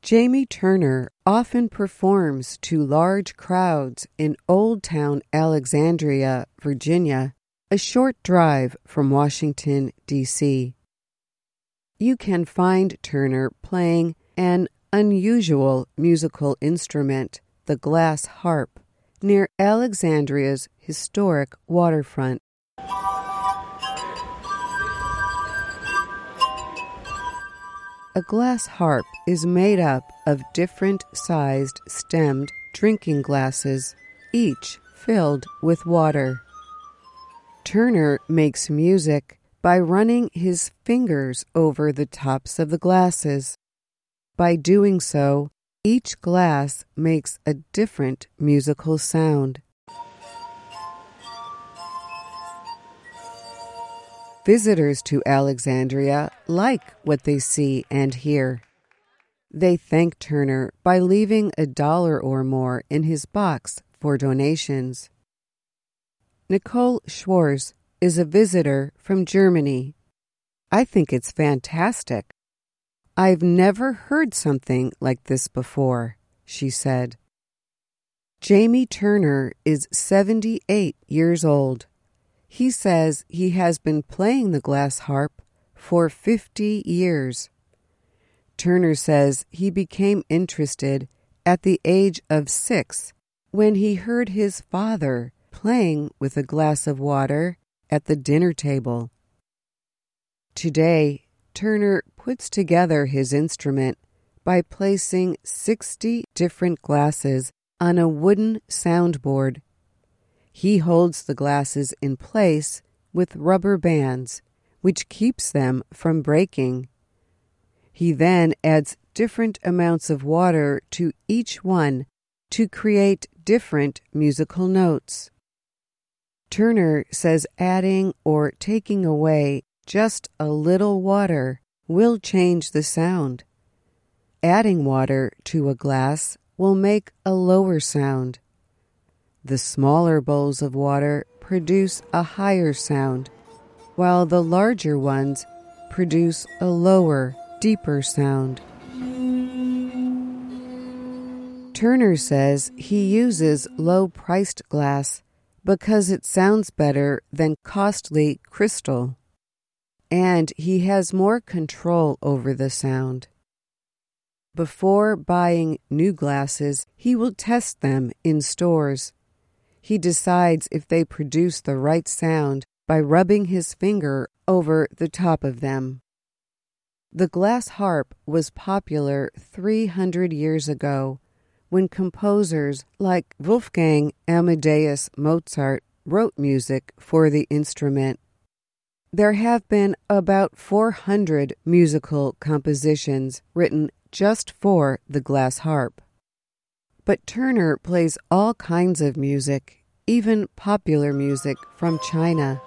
Jamie Turner often performs to large crowds in Old Town Alexandria, Virginia, a short drive from Washington, D.C. You can find Turner playing an unusual musical instrument, the glass harp, near Alexandria's historic waterfront. A glass harp is made up of different-sized stemmed drinking glasses, each filled with water. Turner makes music by running his fingers over the tops of the glasses. By doing so, each glass makes a different musical sound. Visitors to Alexandria like what they see and hear. They thank Turner by leaving $1 or more in his box for donations. Nicole Schwarz is a visitor from Germany. I think it's fantastic. I've never heard something like this before, she said. Jamie Turner is 78 years old. He says he has been playing the glass harp for 50 years. Turner says he became interested at the age of 6 when he heard his father playing with a glass of water at the dinner table. Today, Turner puts together his instrument by placing 60 different glasses on a wooden soundboard. He holds the glasses in place with rubber bands, which keeps them from breaking. He then adds different amounts of water to each one to create different musical notes. Turner says adding or taking away just a little water will change the sound. Adding water to a glass will make a lower sound. The smaller bowls of water produce a higher sound, while the larger ones produce a lower, deeper sound. Turner says he uses low-priced glass because it sounds better than costly crystal, and he has more control over the sound. Before buying new glasses, he will test them in stores. He decides if they produce the right sound by rubbing his finger over the top of them. The glass harp was popular 300 years ago when composers like Wolfgang Amadeus Mozart wrote music for the instrument. There have been about 400 musical compositions written just for the glass harp. But Turner plays all kinds of music, even popular music from China.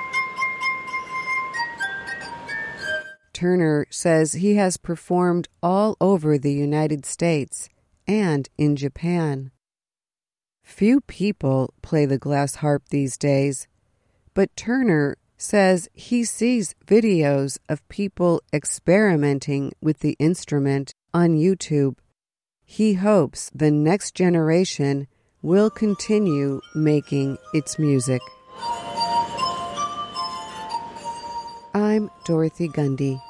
Turner says he has performed all over the United States and in Japan. Few people play the glass harp these days, but Turner says he sees videos of people experimenting with the instrument on YouTube. He hopes the next generation will continue making its music. I'm Dorothy Gundy.